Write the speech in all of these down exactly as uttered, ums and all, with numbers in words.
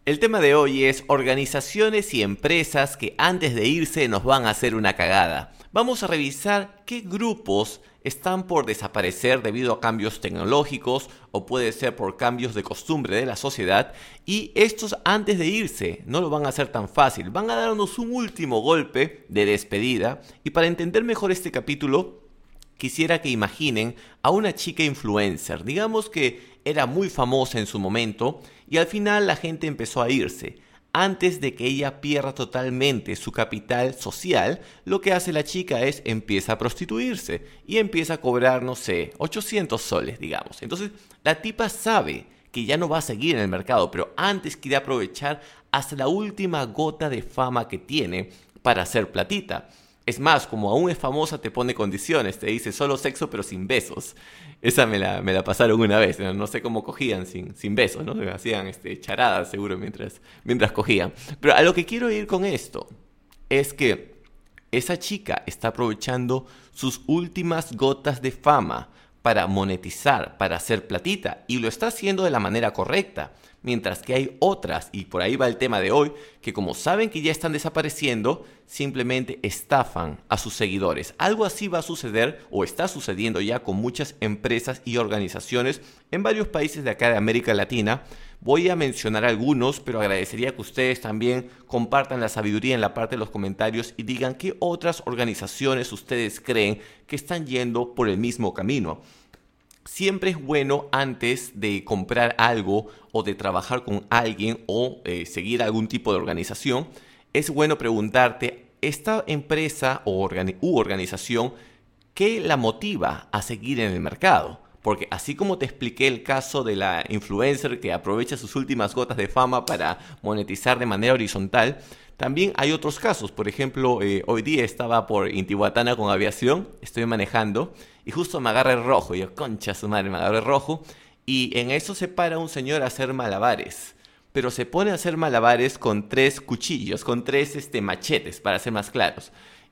El tema de hoy es organizaciones y empresas que antes de irse nos van a hacer una cagada. Vamos a revisar qué grupos están por desaparecer debido a cambios tecnológicos o puede ser por cambios de costumbre de la sociedad, y estos antes de irse no lo van a hacer tan fácil, van a darnos un último golpe de despedida. Y para entender mejor este capítulo quisiera que imaginen a una chica influencer, digamos que era muy famosa en su momento y al final la gente empezó a irse. Antes de que ella pierda totalmente su capital social, lo que hace la chica es empieza a prostituirse y empieza a cobrar, no sé, ochocientos soles, digamos. Entonces la tipa sabe que ya no va a seguir en el mercado, pero antes quiere aprovechar hasta la última gota de fama que tiene para hacer platita. Es más, como aún es famosa, te pone condiciones, te dice solo sexo pero sin besos. Esa me la, me la pasaron una vez, no, no sé cómo cogían sin, sin besos, ¿no? Hacían este, charadas seguro mientras, mientras cogían. Pero a lo que quiero ir con esto es que esa chica está aprovechando sus últimas gotas de fama para monetizar, para hacer platita, y lo está haciendo de la manera correcta. Mientras que hay otras, y por ahí va el tema de hoy, que como saben que ya están desapareciendo, simplemente estafan a sus seguidores. Algo así va a suceder o está sucediendo ya con muchas empresas y organizaciones en varios países de acá de América Latina. Voy a mencionar algunos, pero agradecería que ustedes también compartan la sabiduría en la parte de los comentarios y digan qué otras organizaciones ustedes creen que están yendo por el mismo camino. Siempre es bueno, antes de comprar algo o de trabajar con alguien o eh, seguir algún tipo de organización, es bueno preguntarte, ¿esta empresa o organi- u organización qué la motiva a seguir en el mercado? Porque así como te expliqué el caso de la influencer que aprovecha sus últimas gotas de fama para monetizar de manera horizontal, también hay otros casos. Por ejemplo, eh, hoy día estaba por Intihuatana con aviación, estoy manejando y justo me agarra el rojo. Yo, concha su madre, me agarra el rojo. Y en eso se para un señor a hacer malabares. Pero se pone a hacer malabares con tres cuchillos, con tres este, machetes, para ser más claros.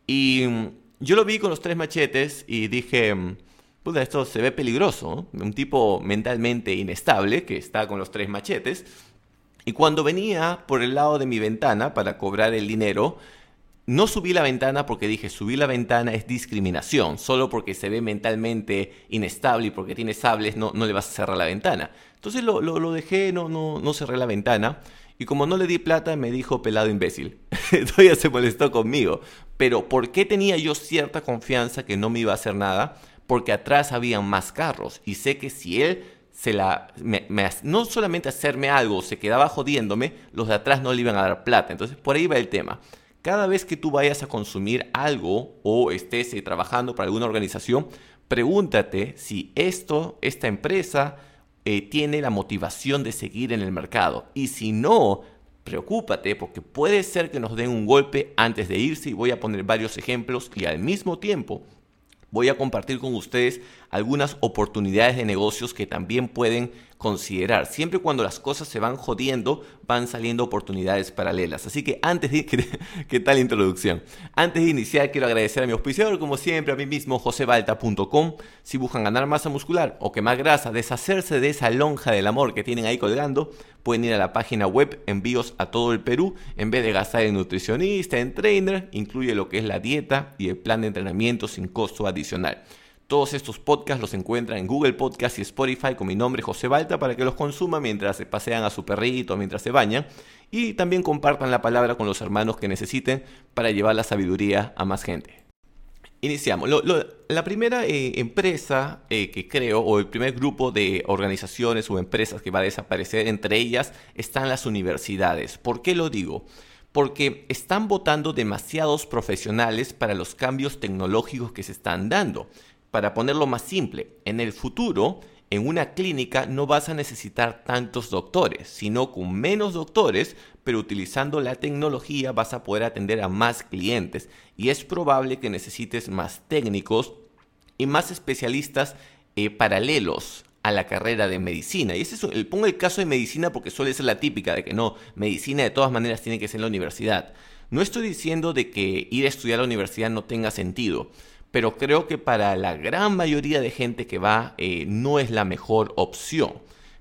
Y mm, yo lo vi con los tres machetes y dije, mm, puta, esto se ve peligroso, ¿no? Un tipo mentalmente inestable que está con los tres machetes. Y cuando venía por el lado de mi ventana para cobrar el dinero, no subí la ventana porque dije, subir la ventana es discriminación. Solo porque se ve mentalmente inestable y porque tiene sables, no, no le vas a cerrar la ventana. Entonces lo, lo, lo dejé, no, no, no cerré la ventana. Y como no le di plata, me dijo pelado imbécil. Todavía se molestó conmigo. Pero ¿por qué tenía yo cierta confianza que no me iba a hacer nada? Porque atrás habían más carros. Y sé que si él se la, me, me, no solamente hacerme algo, se quedaba jodiéndome, los de atrás no le iban a dar plata. Entonces por ahí va el tema. Cada vez que tú vayas a consumir algo o estés eh, trabajando para alguna organización, pregúntate si esto, esta empresa eh, tiene la motivación de seguir en el mercado. Y si no, preocúpate porque puede ser que nos den un golpe antes de irse, y voy a poner varios ejemplos y al mismo tiempo voy a compartir con ustedes algunas oportunidades de negocios que también pueden considerar. Siempre cuando las cosas se van jodiendo, van saliendo oportunidades paralelas. Así que antes de... ¿Qué tal introducción? Antes de iniciar, quiero agradecer a mi auspiciador, como siempre, a mí mismo, jose balta punto com. Si buscan ganar masa muscular o quemar grasa, deshacerse de esa lonja del amor que tienen ahí colgando, pueden ir a la página web, envíos a todo el Perú. En vez de gastar en nutricionista, en trainer, incluye lo que es la dieta y el plan de entrenamiento sin costo adicional. Todos estos podcasts los encuentran en Google Podcast y Spotify con mi nombre, José Balta, para que los consuman mientras se pasean a su perrito, mientras se bañan. Y también compartan la palabra con los hermanos que necesiten para llevar la sabiduría a más gente. Iniciamos. Lo, lo, la primera eh, empresa eh, que creo, o el primer grupo de organizaciones o empresas que va a desaparecer, entre ellas están las universidades. ¿Por qué lo digo? Porque están votando demasiados profesionales para los cambios tecnológicos que se están dando. Para ponerlo más simple, en el futuro, en una clínica no vas a necesitar tantos doctores, sino con menos doctores, pero utilizando la tecnología vas a poder atender a más clientes. Y es probable que necesites más técnicos y más especialistas eh, paralelos a la carrera de medicina. Y ese es el, pongo el caso de medicina porque suele ser la típica de que no, medicina de todas maneras tiene que ser en la universidad. No estoy diciendo de que ir a estudiar a la universidad no tenga sentido, pero creo que para la gran mayoría de gente que va eh, no es la mejor opción.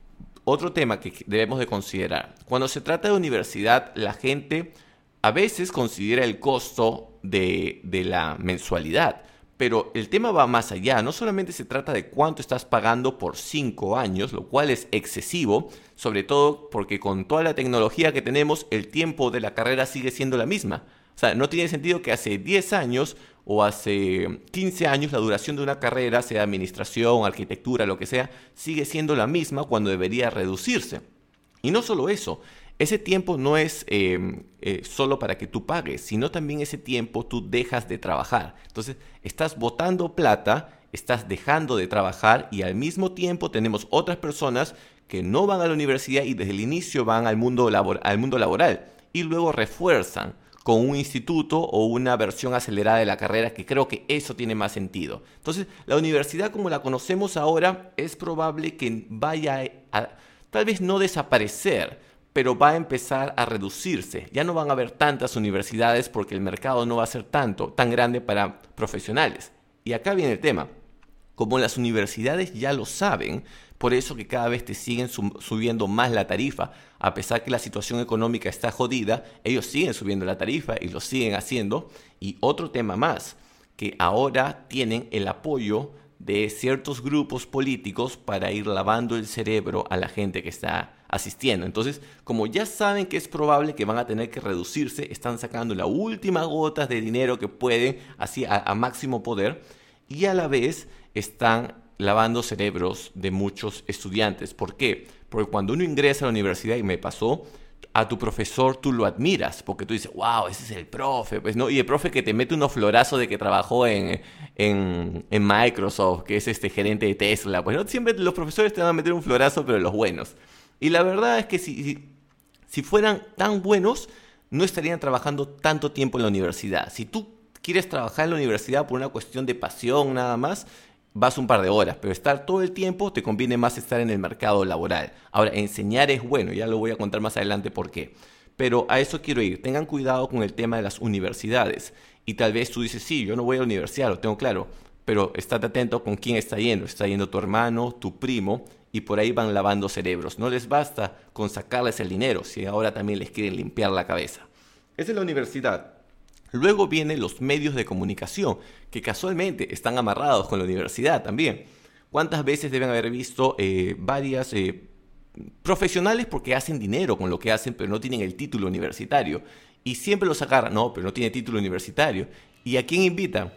otro tema que debemos de considerar. Cuando se trata de universidad, la gente a veces considera el costo de, de la mensualidad. Pero el tema va más allá, no solamente se trata de cuánto estás pagando por cinco años, lo cual es excesivo, sobre todo porque con toda la tecnología que tenemos, el tiempo de la carrera sigue siendo la misma. O sea, no tiene sentido que hace diez años o hace quince años la duración de una carrera, sea administración, arquitectura, lo que sea, sigue siendo la misma cuando debería reducirse. Y no solo eso. Ese tiempo no es eh, eh, solo para que tú pagues, sino también ese tiempo tú dejas de trabajar. Entonces, estás botando plata, estás dejando de trabajar y al mismo tiempo tenemos otras personas que no van a la universidad y desde el inicio van al mundo, labor- al mundo laboral y luego refuerzan con un instituto o una versión acelerada de la carrera, que creo que eso tiene más sentido. Entonces, la universidad como la conocemos ahora es probable que vaya a, a tal vez no desaparecer, pero va a empezar a reducirse. Ya no van a haber tantas universidades porque el mercado no va a ser tanto, tan grande para profesionales. Y acá viene el tema. Como las universidades ya lo saben, por eso que cada vez te siguen subiendo más la tarifa. A pesar que la situación económica está jodida, ellos siguen subiendo la tarifa y lo siguen haciendo. Y otro tema más, que ahora tienen el apoyo de ciertos grupos políticos para ir lavando el cerebro a la gente que está asistiendo. Entonces, como ya saben que es probable que van a tener que reducirse, están sacando la última gota de dinero que pueden, así a, a máximo poder, y a la vez están lavando cerebros de muchos estudiantes. ¿Por qué? Porque cuando uno ingresa a la universidad, y me pasó, a tu profesor tú lo admiras, porque tú dices, wow, ese es el profe, pues, ¿no? Y el profe que te mete unos florazos de que trabajó en, en, en Microsoft, que es este gerente de Tesla, pues, ¿no? Siempre los profesores te van a meter un florazo, pero los buenos. Y la verdad es que si, si, si fueran tan buenos, no estarían trabajando tanto tiempo en la universidad. Si tú quieres trabajar en la universidad por una cuestión de pasión nada más, vas un par de horas, pero estar todo el tiempo te conviene más estar en el mercado laboral. Ahora, enseñar es bueno, ya lo voy a contar más adelante por qué. Pero a eso quiero ir. Tengan cuidado con el tema de las universidades. Y tal vez tú dices, sí, yo no voy a la universidad, lo tengo claro. Pero estate atento con quién está yendo. Está yendo tu hermano, tu primo, y por ahí van lavando cerebros. No les basta con sacarles el dinero, si ahora también les quieren limpiar la cabeza. Esa es la universidad. Luego vienen los medios de comunicación, que casualmente están amarrados con la universidad también. ¿Cuántas veces deben haber visto eh, varias eh, profesionales porque hacen dinero con lo que hacen, pero no tienen el título universitario? Y siempre los agarran, no, pero no tiene título universitario. ¿Y a quién invitan?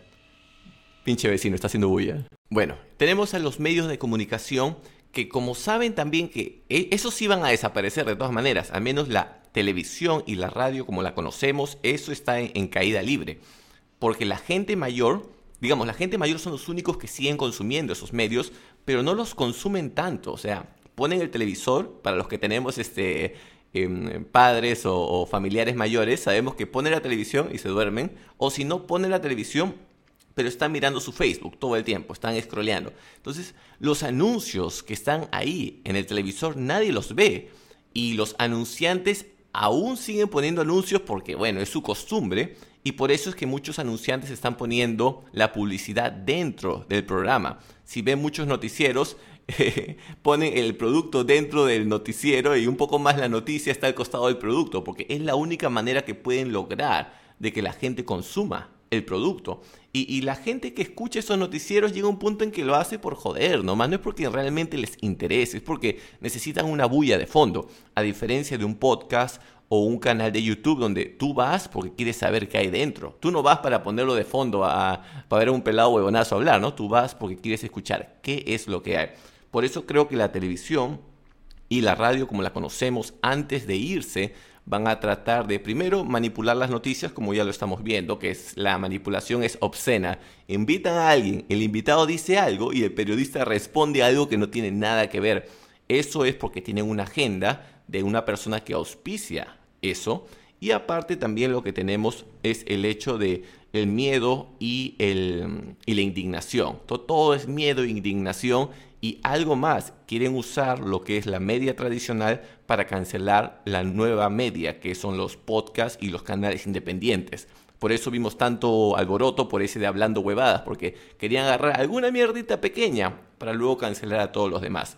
Pinche vecino, está haciendo bulla. Bueno, tenemos a los medios de comunicación que, como saben también que esos sí van a desaparecer de todas maneras, al menos la televisión y la radio como la conocemos, eso está en, en caída libre. Porque la gente mayor, digamos, la gente mayor son los únicos que siguen consumiendo esos medios, pero no los consumen tanto. O sea, ponen el televisor, para los que tenemos este, eh, padres o, o familiares mayores, sabemos que ponen la televisión y se duermen, o si no, ponen la televisión, pero están mirando su Facebook todo el tiempo, están scrolleando. Entonces, los anuncios que están ahí en el televisor, nadie los ve. Y los anunciantes aún siguen poniendo anuncios porque, bueno, es su costumbre. Y por eso es que muchos anunciantes están poniendo la publicidad dentro del programa. Si ven muchos noticieros, eh, ponen el producto dentro del noticiero y un poco más la noticia está al costado del producto, porque es la única manera que pueden lograr de que la gente consuma el producto. Y, y la gente que escucha esos noticieros llega a un punto en que lo hace por joder, nomás no es porque realmente les interese, es porque necesitan una bulla de fondo, a diferencia de un podcast o un canal de YouTube donde tú vas porque quieres saber qué hay dentro. Tú no vas para ponerlo de fondo a, para ver a un pelado huevonazo hablar, ¿no? Tú vas porque quieres escuchar qué es lo que hay. Por eso creo que la televisión y la radio como la conocemos antes de irse van a tratar de primero manipular las noticias, como ya lo estamos viendo, que es la manipulación es obscena. Invitan a alguien, el invitado dice algo y el periodista responde algo que no tiene nada que ver. Eso es porque tienen una agenda de una persona que auspicia eso. Y aparte también lo que tenemos es el hecho de el miedo y, el, y la indignación. Todo, todo es miedo e indignación. Y algo más, quieren usar lo que es la media tradicional para cancelar la nueva media, que son los podcasts y los canales independientes. Por eso vimos tanto alboroto por ese de hablando huevadas, porque querían agarrar alguna mierdita pequeña para luego cancelar a todos los demás.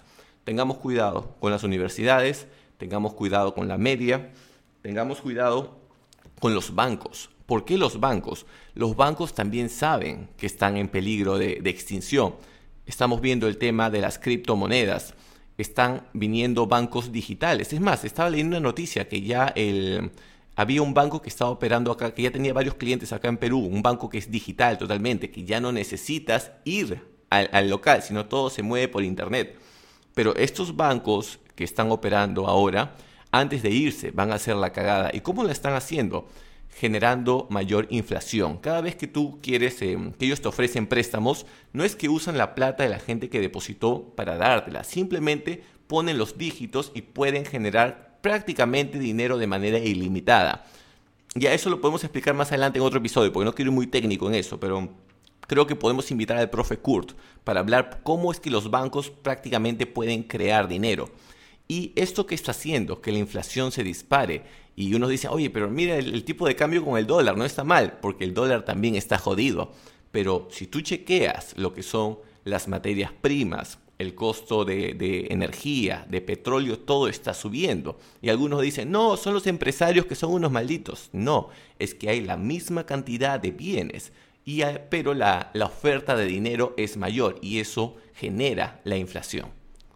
tengamos cuidado con las universidades, tengamos cuidado con la media, tengamos cuidado con los bancos. ¿Por qué los bancos? Los bancos también saben que están en peligro de, de extinción. Estamos viendo el tema de las criptomonedas. Están viniendo bancos digitales. Es más, estaba leyendo una noticia que ya el, había un banco que estaba operando acá, que ya tenía varios clientes acá en Perú, un banco que es digital totalmente, que ya no necesitas ir al, al local, sino todo se mueve por internet. Pero estos bancos que están operando ahora, antes de irse, van a hacer la cagada. ¿Y cómo la están haciendo? Generando mayor inflación. Cada vez que tú quieres, eh, que ellos te ofrecen préstamos, no es que usan la plata de la gente que depositó para dártela, simplemente ponen los dígitos y pueden generar prácticamente dinero de manera ilimitada. Ya eso lo podemos explicar más adelante en otro episodio, porque no quiero ir muy técnico en eso, pero creo que podemos invitar al profe Kurt para hablar cómo es que los bancos prácticamente pueden crear dinero. Y esto que está haciendo, que la inflación se dispare, y uno dice, oye, pero mira el, el tipo de cambio con el dólar, no está mal, porque el dólar también está jodido. Pero si tú chequeas lo que son las materias primas, el costo de, de energía, de petróleo, todo está subiendo. Y algunos dicen, no, son los empresarios que son unos malditos. No, es que hay la misma cantidad de bienes, y, pero la, la oferta de dinero es mayor y eso genera la inflación.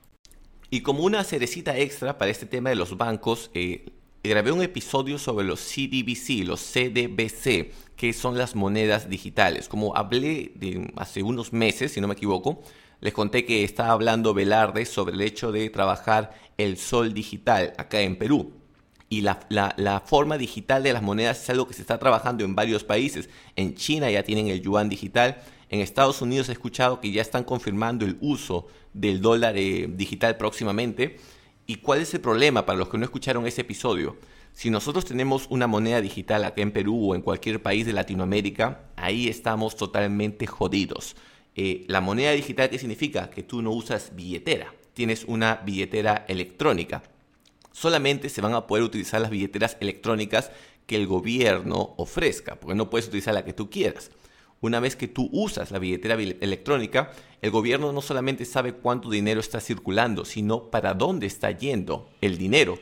Y como una cerecita extra para este tema de los bancos, eh, grabé un episodio sobre los C D B C, los C D B C, que son las monedas digitales. Como hablé de hace unos meses, si no me equivoco, les conté que estaba hablando Velarde sobre el hecho de trabajar el sol digital acá en Perú. Y la, la, la forma digital de las monedas es algo que se está trabajando en varios países. En China ya tienen el yuan digital. En Estados Unidos he escuchado que ya están confirmando el uso del dólar eh, digital próximamente. ¿Y cuál es el problema para los que no escucharon ese episodio? Si nosotros tenemos una moneda digital acá en Perú o en cualquier país de Latinoamérica, ahí estamos totalmente jodidos. Eh, la moneda digital, ¿qué significa? Que tú no usas billetera, tienes una billetera electrónica. Solamente se van a poder utilizar las billeteras electrónicas que el gobierno ofrezca, porque no puedes utilizar la que tú quieras. Una vez que tú usas la billetera electrónica, el gobierno no solamente sabe cuánto dinero está circulando, sino para dónde está yendo el dinero.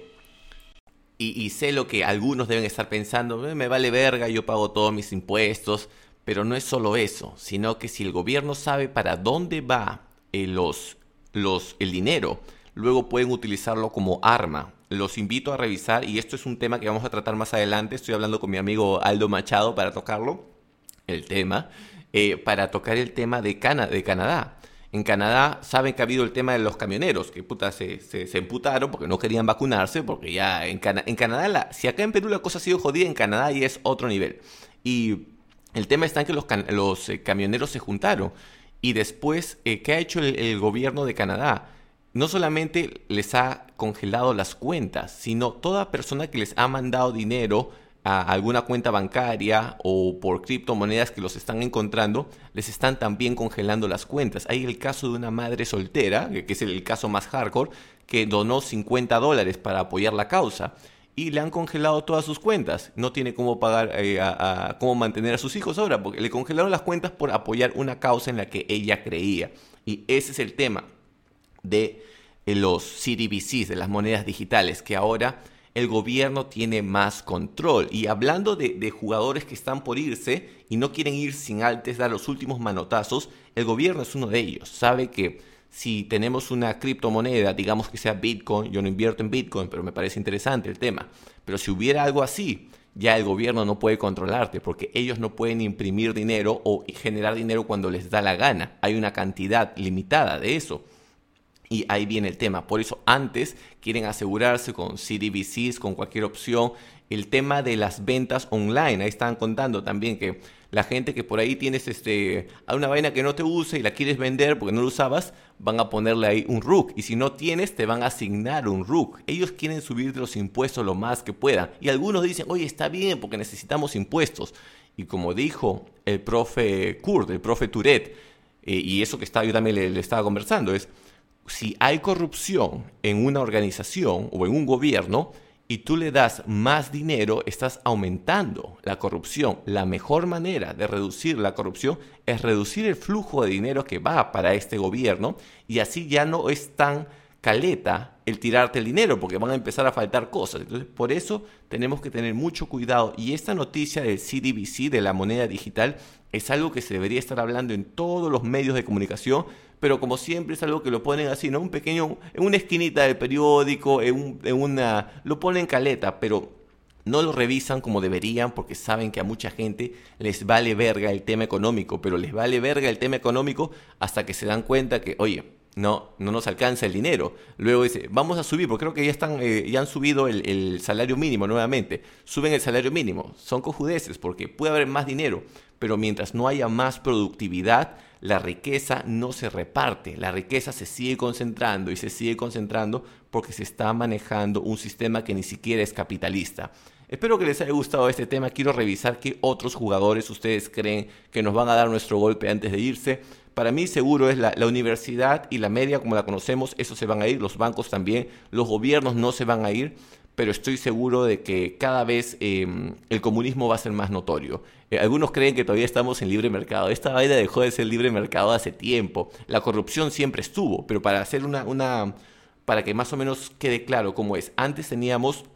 Y, y sé lo que algunos deben estar pensando, me vale verga, yo pago todos mis impuestos, pero no es solo eso, sino que si el gobierno sabe para dónde va eh, los, los, el dinero, luego pueden utilizarlo como arma. Los invito a revisar, y esto es un tema que vamos a tratar más adelante, estoy hablando con mi amigo Aldo Machado para tocarlo, el tema, eh, para tocar el tema de, Cana de Canadá. En Canadá saben que ha habido el tema de los camioneros, que puta se, se, se emputaron porque no querían vacunarse, porque ya en, Cana en Canadá, la, si acá en Perú la cosa ha sido jodida, en Canadá ya es otro nivel. Y el tema está en que los, los eh, camioneros se juntaron, y después, eh, ¿qué ha hecho el, el gobierno de Canadá? No solamente les ha congelado las cuentas, sino toda persona que les ha mandado dinero a alguna cuenta bancaria o por criptomonedas que los están encontrando, les están también congelando las cuentas. Hay el caso de una madre soltera, que es el caso más hardcore, que donó cincuenta dólares para apoyar la causa y le han congelado todas sus cuentas. No tiene cómo pagar, eh, a, a, cómo mantener a sus hijos ahora, porque le congelaron las cuentas por apoyar una causa en la que ella creía. Y ese es el tema de los C D B Cs, de las monedas digitales, que ahora el gobierno tiene más control. Y hablando de, de jugadores que están por irse y no quieren ir sin antes dar los últimos manotazos, el gobierno es uno de ellos. Sabe que si tenemos una criptomoneda, digamos que sea Bitcoin, yo no invierto en Bitcoin, pero me parece interesante el tema. Pero si hubiera algo así, ya el gobierno no puede controlarte, porque ellos no pueden imprimir dinero o generar dinero cuando les da la gana. Hay una cantidad limitada de eso. Y ahí viene el tema. Por eso antes quieren asegurarse con C D B Cs, con cualquier opción, el tema de las ventas online. Ahí estaban contando también que la gente que por ahí tienes este, una vaina que no te usa y la quieres vender porque no lo usabas, van a ponerle ahí un R U C. Y si no tienes, te van a asignar un R U C. Ellos quieren subir los impuestos lo más que puedan. Y algunos dicen, oye, está bien porque necesitamos impuestos. Y como dijo el profe Kurt, el profe Tourette, eh, y eso que estaba, yo también le, le estaba conversando, es: si hay corrupción en una organización o en un gobierno y tú le das más dinero, estás aumentando la corrupción. La mejor manera de reducir la corrupción es reducir el flujo de dinero que va para este gobierno, y así ya no es tan caleta el tirarte el dinero porque van a empezar a faltar cosas. Entonces, por eso tenemos que tener mucho cuidado. Y esta noticia del C D B C, de la moneda digital, es algo que se debería estar hablando en todos los medios de comunicación, pero como siempre es algo que lo ponen así, ¿no? Un pequeño, en una esquinita del periódico, en, un, en una, lo ponen caleta, pero no lo revisan como deberían porque saben que a mucha gente les vale verga el tema económico, pero les vale verga el tema económico hasta que se dan cuenta que, oye, no, no nos alcanza el dinero. Luego dice, vamos a subir, porque creo que ya están, eh, ya han subido el, el salario mínimo nuevamente. Suben el salario mínimo. Son cojudeces porque puede haber más dinero, pero mientras no haya más productividad, la riqueza no se reparte. La riqueza se sigue concentrando y se sigue concentrando porque se está manejando un sistema que ni siquiera es capitalista. Espero que les haya gustado este tema. Quiero revisar qué otros jugadores ustedes creen que nos van a dar nuestro golpe antes de irse. Para mí seguro es la, la universidad y la media como la conocemos, esos se van a ir, los bancos también, los gobiernos no se van a ir, pero estoy seguro de que cada vez eh, el comunismo va a ser más notorio. Eh, algunos creen que todavía estamos en libre mercado. Esta vaina dejó de ser libre mercado hace tiempo. La corrupción siempre estuvo, pero para hacer una, una, para que más o menos quede claro cómo es, antes teníamos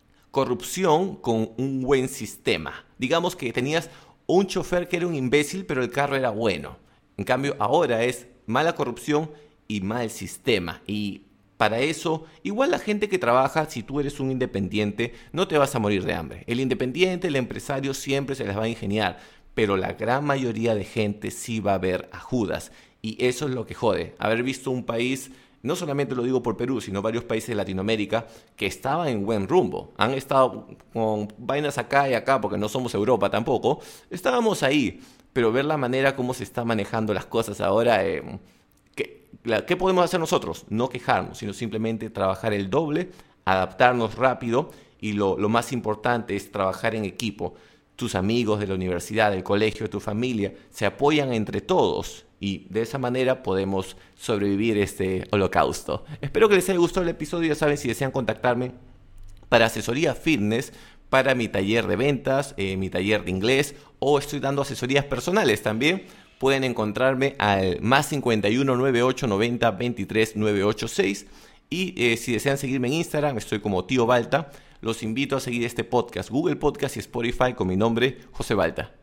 corrupción con un buen sistema. Digamos que tenías un chofer que era un imbécil, pero el carro era bueno. En cambio, ahora es mala corrupción y mal sistema. Y para eso, igual la gente que trabaja, si tú eres un independiente, no te vas a morir de hambre. El independiente, el empresario siempre se las va a ingeniar, pero la gran mayoría de gente sí va a ver a Judas. Y eso es lo que jode. Haber visto un país, no solamente lo digo por Perú, sino varios países de Latinoamérica que estaban en buen rumbo. Han estado con vainas acá y acá, porque no somos Europa tampoco. Estábamos ahí. Pero ver la manera como se están manejando las cosas ahora, eh, ¿qué, la, ¿qué podemos hacer nosotros? No quejarnos, sino simplemente trabajar el doble, adaptarnos rápido y lo, lo más importante es trabajar en equipo. Tus amigos de la universidad, del colegio, tu familia, se apoyan entre todos y de esa manera podemos sobrevivir este holocausto. Espero que les haya gustado el episodio. Ya saben, si desean contactarme para asesoría fitness, para mi taller de ventas, eh, mi taller de inglés, o estoy dando asesorías personales también, pueden encontrarme al más cincuenta y uno, noventa y ocho, noventa, veintitrés, novecientos ochenta y seis. Y eh, si desean seguirme en Instagram, estoy como Tío Balta. Los invito a seguir este podcast, Google Podcast y Spotify con mi nombre, José Balta.